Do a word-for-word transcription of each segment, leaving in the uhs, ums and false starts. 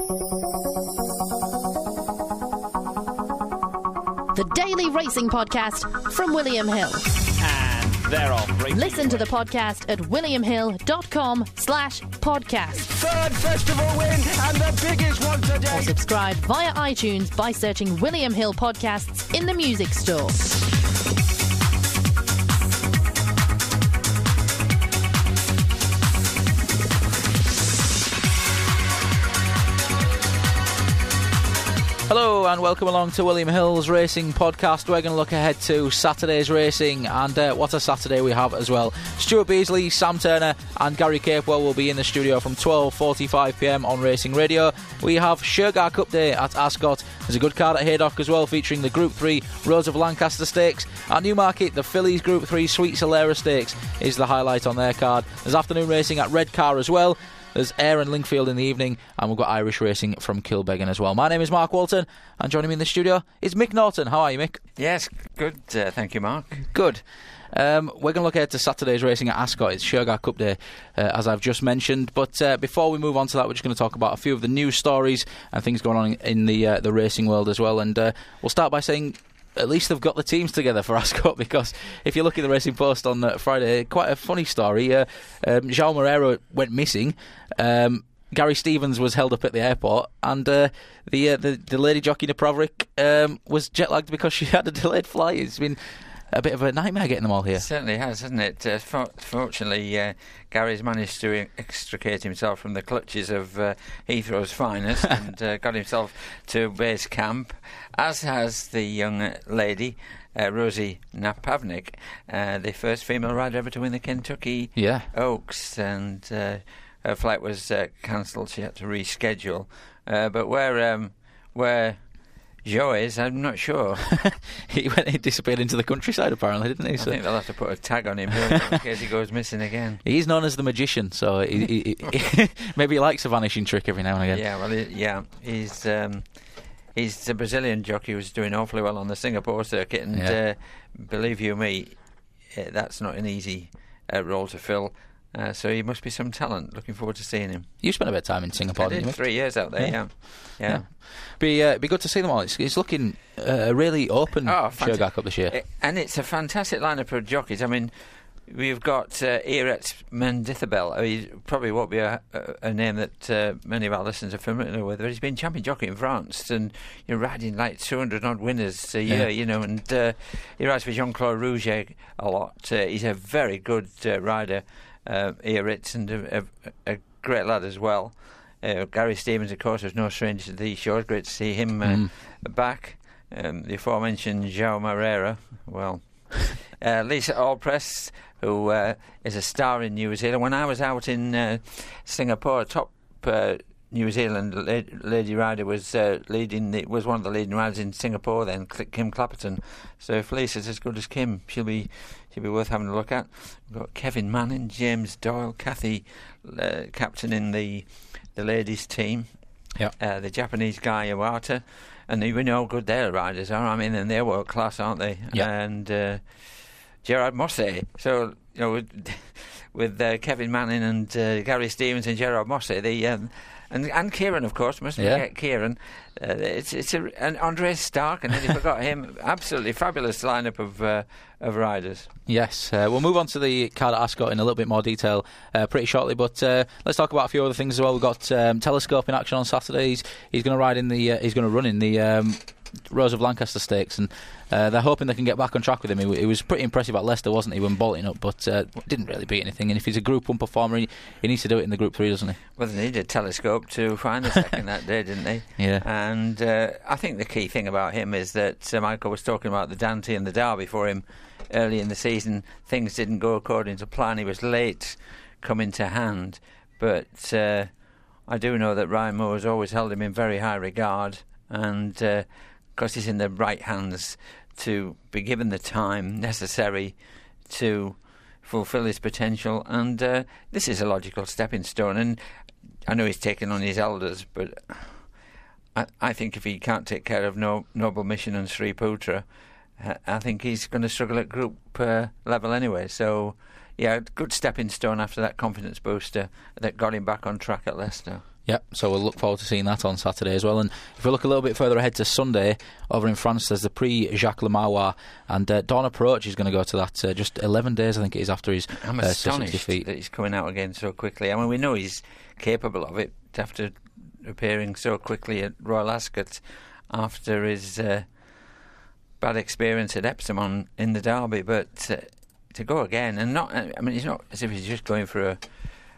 The Daily Racing Podcast from William Hill. And they're off. Listen to the podcast at williamhill.com slash podcast. Third festival win and the biggest one today. Or subscribe via iTunes by searching William Hill Podcasts in the music store. Hello and welcome along to William Hill's Racing Podcast. We're going to look ahead to Saturday's racing, and uh, what a Saturday we have as well. Stuart Beasley, Sam Turner and Gary Capewell will be in the studio from twelve forty-five p m on Racing Radio. We have Shergar Cup Day at Ascot. There's a good card at Haydock as well, featuring the Group three Rose of Lancaster Stakes. At Newmarket, the Fillies Group three Sweet Solera Stakes is the highlight on their card. There's afternoon racing at Redcar as well. There's Ayr and Lingfield in the evening, and we've got Irish racing from Kilbeggan as well. My name is Mark Walton, and joining me in the studio is Mick Norton. How are you, Mick? Yes, good. Uh, thank you, Mark. Good. Um, we're going to look ahead to Saturday's racing at Ascot. It's Shergar Cup Day, uh, as I've just mentioned. But uh, before we move on to that, we're just going to talk about a few of the news stories and things going on in the uh, the racing world as well. And uh, we'll start by saying, at least they've got the teams together for Ascot, because if you look at the Racing Post on uh, Friday, quite a funny story. Uh, um, João Moreira went missing. Um, Gary Stevens was held up at the airport, and uh, the, uh, the the lady jockey Napravnik um, was jet lagged because she had a delayed flight. It's been a bit of a nightmare getting them all here. It certainly has, hasn't it? Uh, for- fortunately, uh, Gary's managed to extricate himself from the clutches of uh, Heathrow's finest and uh, got himself to base camp, as has the young lady, uh, Rosie Napravnik, uh, the first female rider ever to win the Kentucky Yeah. Oaks, and uh, her flight was uh, cancelled. She had to reschedule. Uh, but where um, where Joe is, I'm not sure. he went, he disappeared into the countryside, apparently, didn't he? I So think they'll have to put a tag on him in case he goes missing again. he's known as the magician, so he, he, he, maybe he likes a vanishing trick every now and again. Yeah, well, he, yeah, he's um, he's the Brazilian jockey who's doing awfully well on the Singapore circuit, and Yeah. uh, believe you me, uh, that's not an easy uh, role to fill. Uh, so he must be some talent. Looking forward to seeing him. You spent a bit of time in Singapore, I didn't did you, Mick? three years out there. Yeah, Yeah. yeah. Yeah. Be uh, be good to see them all. It's, it's looking uh, really open, Oh, Shergar Cup this year. Uh, and it's a fantastic lineup of jockeys. I mean, we've got uh, Eretz Mendithabel. He probably won't be a, a, a name that uh, many of our listeners are familiar with, but he's been champion jockey in France, and you're riding like two hundred odd winners a year, Yeah. you know, and uh, he rides for Jean-Claude Rouget a lot. Uh, he's a very good uh, rider, uh, Eretz, and a, a, a great lad as well. Uh, Gary Stevens, of course, was no stranger to these shows. Great to see him uh, Mm. back. Um, the aforementioned João Moreira, well, uh, Lisa Allpress, who uh, is a star in New Zealand. When I was out in uh, Singapore, top uh, New Zealand lady, lady rider was uh, leading. The, was one of the leading riders in Singapore. Then Kim Clapperton. So if Lisa's as good as Kim, she'll be she'll be worth having a look at. We've got Kevin Manning, James Doyle, Kathy, uh, captain in the the ladies' team. Yeah. Uh, the Japanese guy Iwata, and we know how good their riders are. I mean, and they're world class, aren't they? Yeah. And uh, Gerard Mosse. So you know, with, with uh, Kevin Manning and uh, Gary Stevens and Gerard Mosse, the um, and and Kieran, of course, mustn't Yeah. forget Kieran. Uh, it's it's a, and Andre Stark, and then you forgot him. Absolutely fabulous lineup of uh, of riders. Yes, uh, we'll move on to the card at Ascot in a little bit more detail uh, pretty shortly, but uh, let's talk about a few other things as well. We've got um, Telescope in action on Saturday. He's, he's going to ride in the, uh, he's going to run in the um, Rose of Lancaster Stakes, and uh, they're hoping they can get back on track with him. He, he was pretty impressive at Leicester, wasn't he, when bolting up, but uh, didn't really beat anything. And if he's a Group one performer, he, he needs to do it in the Group three, doesn't he? Well, they needed a telescope to find the second that day, didn't they? Yeah. And uh, I think the key thing about him is that uh, Michael was talking about the Dante and the Derby for him early in the season. Things didn't go according to plan. He was late coming to hand. But uh, I do know that Ryan Moore has always held him in very high regard. And uh, because he's in the right hands to be given the time necessary to fulfil his potential. And uh, this is a logical stepping stone. And I know he's taken on his elders, but I, I think if he can't take care of no, Noble Mission and Sri Putra, uh, I think he's going to struggle at group uh, level anyway. So, yeah, good stepping stone after that confidence booster that got him back on track at Leicester. Yep, so we'll look forward to seeing that on Saturday as well. And if we look a little bit further ahead to Sunday, over in France, there's the Prix Jacques Le Marois, and uh, Dawn Approach is going to go to that uh, just eleven days, I think it is, after his I'm uh, astonished defeat. that he's coming out again so quickly. I mean, we know he's capable of it after appearing so quickly at Royal Ascot after his uh, bad experience at Epsom on, in the Derby, but uh, to go again, and not, I mean, it's not as if he's just going for a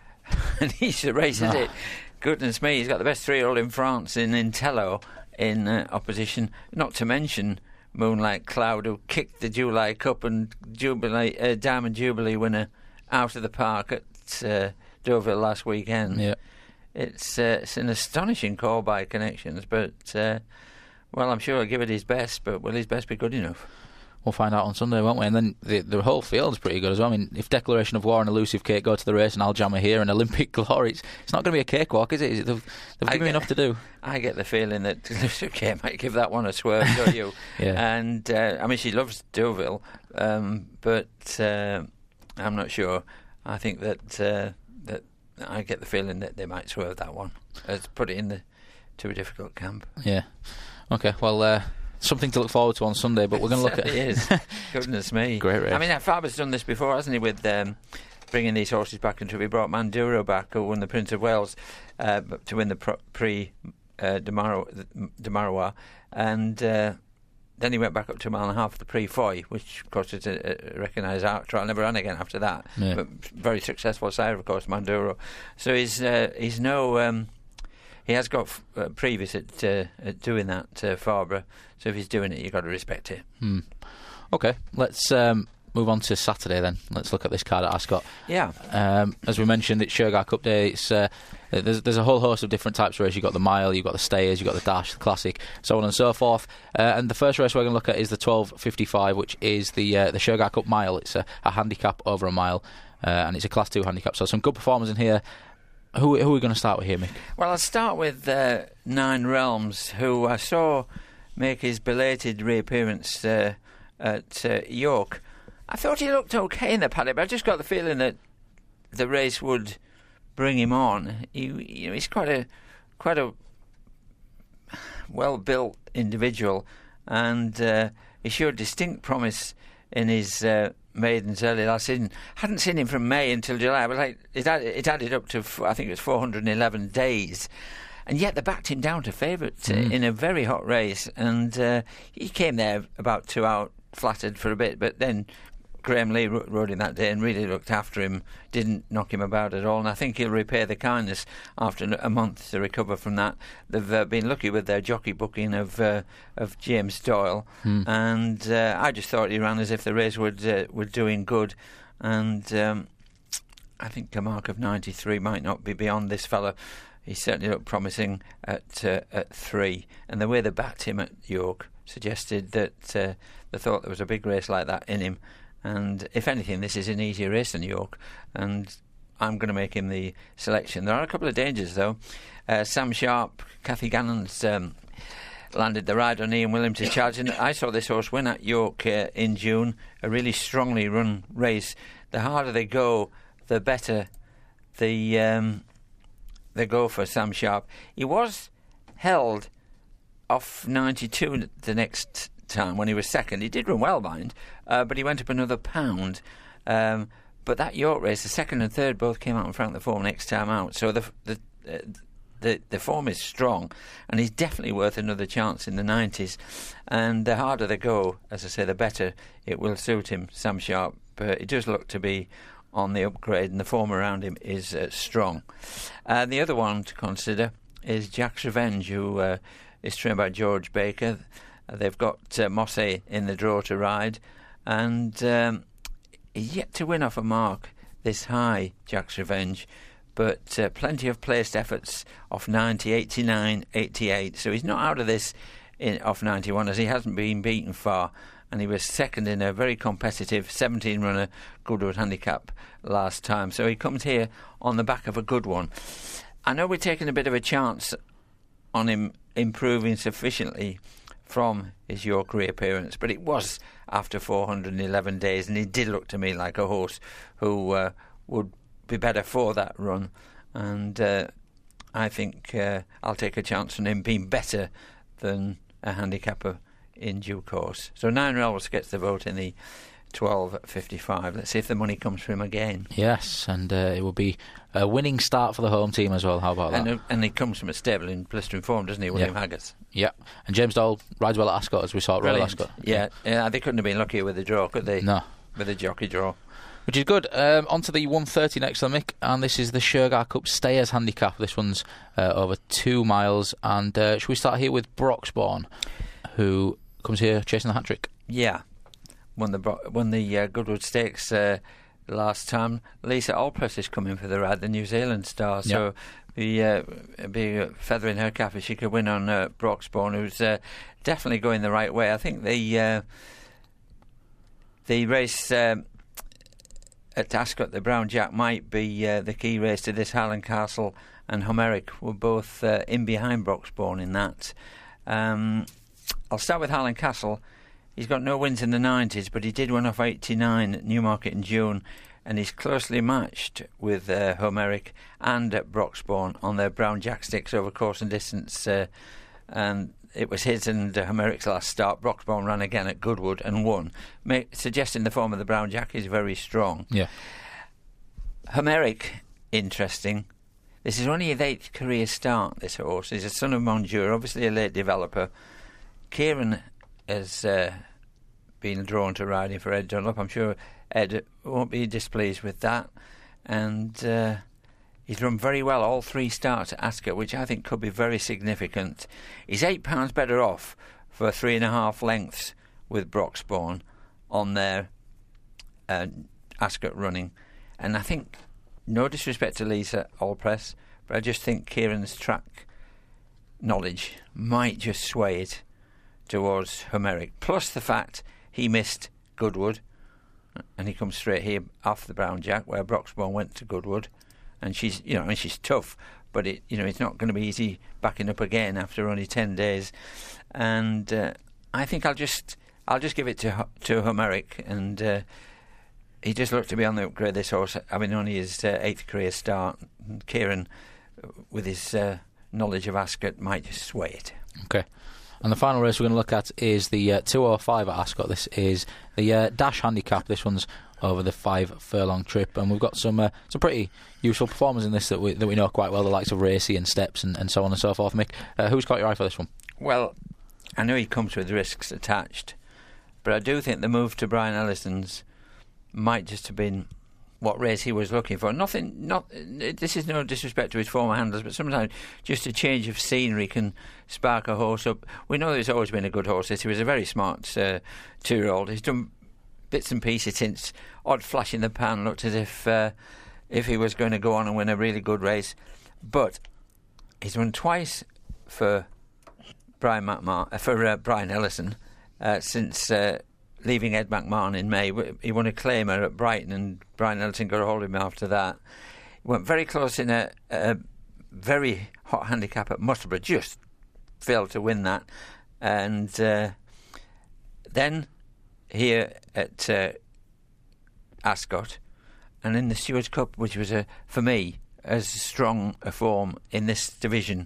an easy race, is No. it? Goodness me, he's got the best three-year-old in France in Intello in uh, opposition, not to mention Moonlight Cloud, who kicked the July Cup and Jubilee, uh, Diamond Jubilee winner out of the park at uh, Deauville last weekend. Yeah. It's, uh, it's an astonishing call by Connections, but, uh, well, I'm sure he'll give it his best, but will his best be good enough? We'll find out on Sunday, won't we? And then the, the whole field's pretty good as well. I mean, if Declaration of War and Elusive Cake go to the race and Aljammer here and Olympic Glory, it's, it's not going to be a cakewalk, is it? Is it they've they've I given me get- enough to do. I get the feeling that Elusive Cake might give that one a swerve, don't you? Yeah. And, uh, I mean, she loves Deauville, um, but uh, I'm not sure. I think that uh, that I get the feeling that they might swerve that one. Let's put it in the too difficult camp. Yeah. Okay, well, uh, something to look forward to on Sunday, but we're going to look at... It is. Goodness me. Great race. I mean, Faber's done this before, hasn't he, with um, bringing these horses back into it. He brought Manduro back, who won the Prince of Wales, uh, to win the Pro- Prix uh, de, Maro- de Marois, and uh, then he went back up to a mile and a half for the Prix Foy, which, of course, is a, a recognised art trial. Never ran again after that. Yeah. But very successful sire, of course, Manduro. So he's uh, he's no... Um, he has got f- uh, previous at, uh, at doing that, uh, Fabre. So if he's doing it, you've got to respect it. Hmm. Okay, let's um, move on to Saturday then. Let's look at this card at Ascot. Yeah. Um, as we mentioned, it's Shergar Cup Day. It's, uh, there's, there's a whole host of different types of races. You've got the mile, you've got the stayers, you've got the dash, the classic, so on and so forth. Uh, and the first race we're going to look at is the twelve fifty-five, which is the uh, the Shergar Cup mile. It's a, a handicap over a mile, uh, and it's a Class two handicap. So some good performers in here. Who, who are we going to start with here, Mick? Well, I'll start with uh, Nine Realms, who I saw make his belated reappearance uh, at uh, York. I thought he looked okay in the paddock, but I just got the feeling that the race would bring him on. He, you know, he's quite a quite a well-built individual, and uh, he showed distinct promise in his uh, maidens early last season. Hadn't seen him from May until July. But like it, add, it added up to f- I think it was four hundred eleven days, and yet they backed him down to favourite Mm. uh, in a very hot race, and uh, he came there about two out flattered for a bit, but then Graham Lee ro- rode him that day and really looked after him, didn't knock him about at all, and I think he'll repay the kindness after n- a month to recover from that. They've uh, been lucky with their jockey booking of uh, of James Doyle, Mm. and uh, I just thought he ran as if the race would uh, would do him good, and um, I think a mark of ninety-three might not be beyond this fella. He certainly looked promising at uh, at three, and the way they backed him at York suggested that uh, they thought there was a big race like that in him. And if anything, this is an easier race than York, and I'm going to make him the selection. There are a couple of dangers, though. Uh, Sam Sharp, Kathy Gannon's um, landed the ride on Ian Williams' charge, and I saw this horse win at York uh, in June, a really strongly run race. The harder they go, the better the um, they go for Sam Sharp. He was held off ninety-two the next time when he was second. He did run well, mind, uh, but he went up another pound. Um, but that York race, the second and third both came out and franked the form next time out. So the the uh, the, the form is strong, and he's definitely worth another chance in the nineties. And the harder they go, as I say, the better it will suit him, Sam Sharp. But it does look to be on the upgrade, and the form around him is uh, strong. Uh, the other one to consider is Jack's Revenge, who uh, is trained by George Baker. Uh, they've got uh, Mosse in the draw to ride, and um, he's yet to win off a mark this high, Jack's Revenge, but uh, plenty of placed efforts off ninety, eighty-nine, eighty-eight, so he's not out of this in, off ninety-one, as he hasn't been beaten far, and he was second in a very competitive seventeen-runner Goodwood handicap last time, so he comes here on the back of a good one. I know we're taking a bit of a chance on him improving sufficiently from his York reappearance, but it was after four hundred eleven days, and he did look to me like a horse who uh, would be better for that run, and uh, I think uh, I'll take a chance on him being better than a handicapper in due course. So Nine Relevs gets the vote in the twelve fifty-five. Let's see if the money comes for him again. Yes, and uh, it will be a winning start for the home team as well. How about and, that? Uh, and he comes from a stable in blistering form, doesn't he, William yeah. Haggas? Yeah, and James Doyle rides well at Ascot, as we saw at Royal Ascot. Yeah. yeah, they couldn't have been luckier with the draw, could they? No. With the jockey draw. Which is good. Um, on to the one thirty next to the Mick, and this is the Shergar Cup Stayers Handicap. This one's uh, over two miles. And uh, should we start here with Broxbourne, who comes here chasing the hat-trick? Yeah. Won the Bro- won the uh, Goodwood Stakes uh, last time. Lisa Allpress is coming for the ride, the New Zealand star. So yep. be, uh, be a feather in her cap if she could win on uh, Broxbourne, who's uh, definitely going the right way. I think the uh, the race um, at Ascot, the Brown Jack, might be uh, the key race to this. Highland Castle and Homeric were both uh, in behind Broxbourne in that. Um, I'll start with Highland Castle. He's got no wins in the nineties, but he did win off eighty-nine at Newmarket in June, and he's closely matched with uh, Homeric and at Broxbourne on their Brown Jack sticks over course and distance. Uh, and it was his and uh, Homeric's last start. Broxbourne ran again at Goodwood and won, ma- suggesting the form of the Brown Jack is very strong. Yeah. Homeric, interesting. This is only his eighth career start, this horse. He's a son of Monjur, obviously a late developer. Kieran has uh, been drawn to riding for Ed Dunlop. I'm sure Ed won't be displeased with that. And uh, he's run very well all three starts at Ascot, which I think could be very significant. He's eight pounds better off for three and a half lengths with Broxbourne on their uh, Ascot running. And I think, no disrespect to Lisa Allpress, but I just think Kieran's track knowledge might just sway it towards Homeric. Plus the fact he missed Goodwood, and he comes straight here off the Brown Jack, where Broxbourne went to Goodwood, and she's, you know, I mean, she's tough, but it, you know, it's not going to be easy backing up again after only ten days. And uh, I think I'll just, I'll just give it to to Homeric, and uh, he just looked to be on the upgrade. This horse, I mean, only his uh, eighth career start. And Kieran, with his uh, knowledge of Ascot, might just sway it. Okay. And the final race we're going to look at is the uh, two oh five at Ascot. This is the uh, Dash Handicap. This one's over the five furlong trip, and we've got some uh, some pretty useful performers in this that we that we know quite well, the likes of Racy and Steps and, and so on and so forth. Mick, uh, who's caught your eye for this one? Well, I know he comes with risks attached, but I do think the move to Brian Ellison's might just have been what race he was looking for. Nothing, not this is no disrespect to his former handlers, but sometimes just a change of scenery can spark a horse up. We know he's always been a good horse. He was a very smart uh, two-year-old. He's done bits and pieces since odd flash in the pan. Looked as if uh, if he was going to go on and win a really good race, but he's run twice for Brian McMahon, uh, for uh, Brian Ellison uh, since. Uh, Leaving Ed McMahon in May. He won a claimer at Brighton, and Brian Ellison got a hold of him after that. He went very close in a, a very hot handicap at Musselburgh, just failed to win that. And uh, then here at uh, Ascot, and in the Stewards Cup, which was, a, for me, as strong a form in this division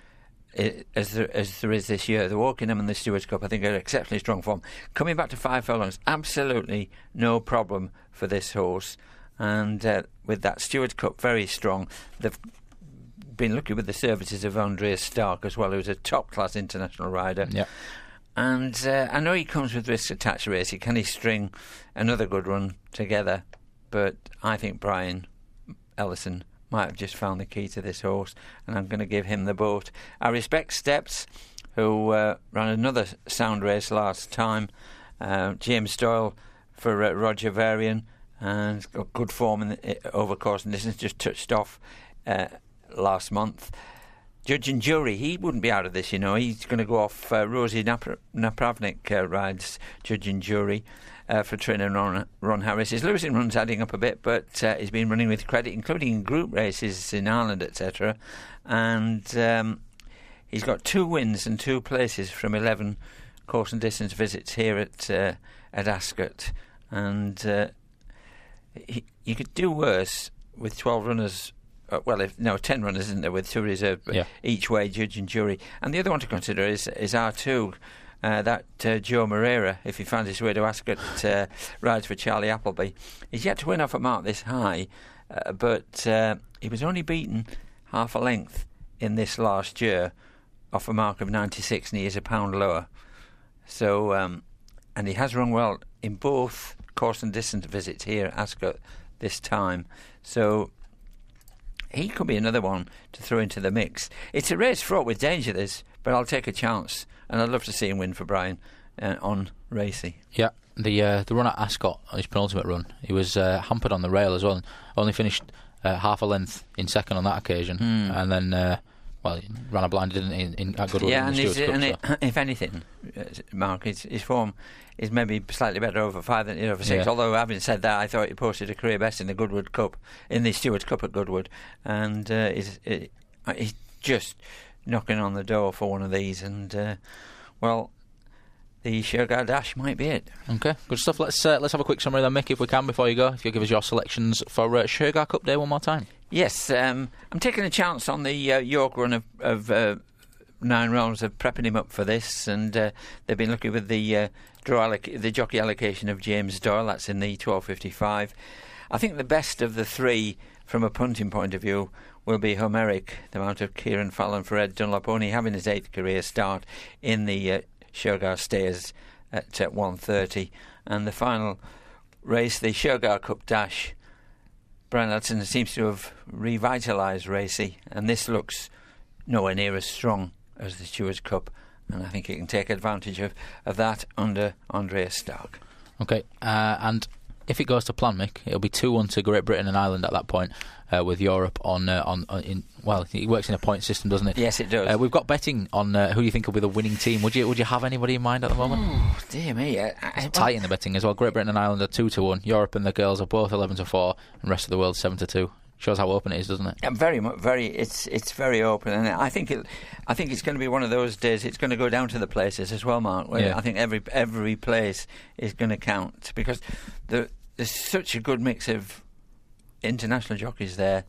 as there, as there is this year. The Wokingham and the Stewards Cup, I think, are exceptionally strong form. Coming back to five furlongs, absolutely no problem for this horse. And uh, with that Stewards Cup very strong, they've been lucky with the services of Andreas Stark as well, who's a top-class international rider. Yeah. And uh, I know he comes with risks attached to racing. Can he string another good run together? But I think Brian Ellison might have just found the key to this horse, and I'm going to give him the boat. I respect Steps, who uh, ran another sound race last time. Uh, James Doyle for uh, Roger Varian, and got good form in the, uh, over course and distance, just touched off uh, last month. Judge and Jury, he wouldn't be out of this, you know. He's going to go off. uh, Rosie Nap- Napravnik uh, rides Judge and Jury. Uh, for trainer Ron, Ron Harris. His losing run's adding up a bit, but uh, he's been running with credit, including in group races in Ireland, et cetera. And um, he's got two wins and two places from eleven course and distance visits here at uh, at Ascot. And uh, he, you could do worse with twelve runners uh, well, if no ten runners, isn't there, with two reserved yeah. each way, judge and jury. And the other one to consider is is R two. Uh, that uh, Joe Moreira, if he finds his way to Ascot, uh, rides for Charlie Appleby. He's yet to win off a mark this high, uh, but uh, he was only beaten half a length in this last year off a mark of ninety-six, and he is a pound lower. So, um, and he has run well in both course and distance visits here at Ascot this time. So he could be another one to throw into the mix. It's a race fraught with danger, this, but I'll take a chance. And I'd love to see him win for Brian uh, on Racy. Yeah, the uh, the run at Ascot, his penultimate run, he was uh, hampered on the rail as well. Only finished uh, half a length in second on that occasion, mm. and then uh, well, he ran a blind, didn't he, in, in, at Goodwood. Yeah, in the and, Stewards Cup, and so. it, if anything, uh, Mark, his, his form is maybe slightly better over five than over six. Yeah. Although, having said that, I thought he posted a career best in the Goodwood Cup, in the Stewards Cup at Goodwood, and uh, he's, he's just knocking on the door for one of these, and uh, well, the Shergar Dash might be it. Okay, good stuff. Let's uh, let's have a quick summary then, Mick, if we can, before you go. If you give us your selections for uh, Shergar Cup Day one more time. Yes, um, I'm taking a chance on the uh, York run of, of uh, nine rounds of prepping him up for this, and uh, they've been lucky with the uh, draw alloc- the jockey allocation of James Doyle. That's in the twelve fifty-five. I think the best of the three, from a punting point of view, will be Homeric, the mount of Kieran Fallon for Ed Dunlop, only having his eighth career start in the uh, Shergar Stayers at uh, one thirty. And the final race, the Shergar Cup Dash, Brian Ladson seems to have revitalised Racy, and this looks nowhere near as strong as the Stewards Cup, and I think he can take advantage of, of that under Andreas Stark. Okay, uh, and if it goes to plan, Mick, it'll be two one to Great Britain and Ireland at that point, uh, with Europe on, uh, on on in well, it works in a point system, doesn't it? Yes, it does. Uh, we've got betting on uh, who you think will be the winning team. Would you would you have anybody in mind at the moment? Oh, dear me, I, I, it's tight in the betting as well. Great Britain and Ireland are two to one. Europe and the girls are both eleven to four, and the rest of the world seven to two. Shows how open it is, doesn't it? Yeah, very much. Very. It's it's very open, and I think it. I think it's going to be one of those days. It's going to go down to the places as well, Mark. Where Yeah. I think every every place is going to count, because the, there's such a good mix of international jockeys there.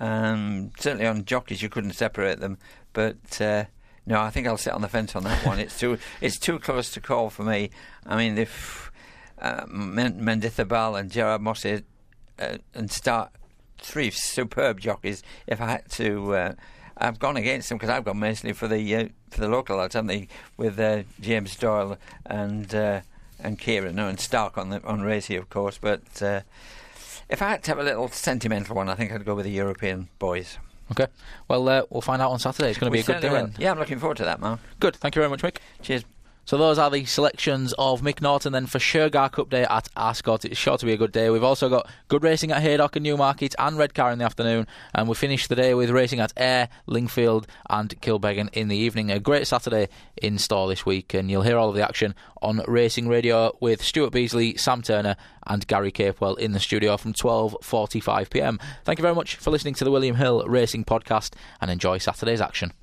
Um, certainly on jockeys, you couldn't separate them. But uh, no, I think I'll sit on the fence on that one. It's too it's too close to call for me. I mean, if uh, Menditha Bal and Gerard Mossé uh, and start. Three superb jockeys. If I had to, uh, I've gone against them because I've gone mostly for the uh, for the local lads, haven't they? With uh, James Doyle and uh, and Kieran, no, and Stark on the on Racy, of course. But uh, if I had to have a little sentimental one, I think I'd go with the European boys. Okay. Well, uh, we'll find out on Saturday. It's going to be We a good certainly day. will. Yeah, I'm looking forward to that, Mark. Good. Thank you very much, Mick. Cheers. So those are the selections of Mick Norton then for Shergar Cup Day at Ascot. It's sure to be a good day. We've also got good racing at Haydock and Newmarket and Redcar in the afternoon, and we finish the day with racing at Ayr, Lingfield and Kilbeggan in the evening. A great Saturday in store this week, and you'll hear all of the action on Racing Radio with Stuart Beasley, Sam Turner and Gary Capewell in the studio from twelve forty-five p m. Thank you very much for listening to the William Hill Racing Podcast, and enjoy Saturday's action.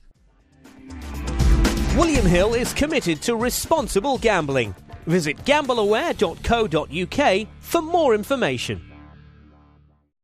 William Hill is committed to responsible gambling. Visit gamble aware dot co dot uk for more information.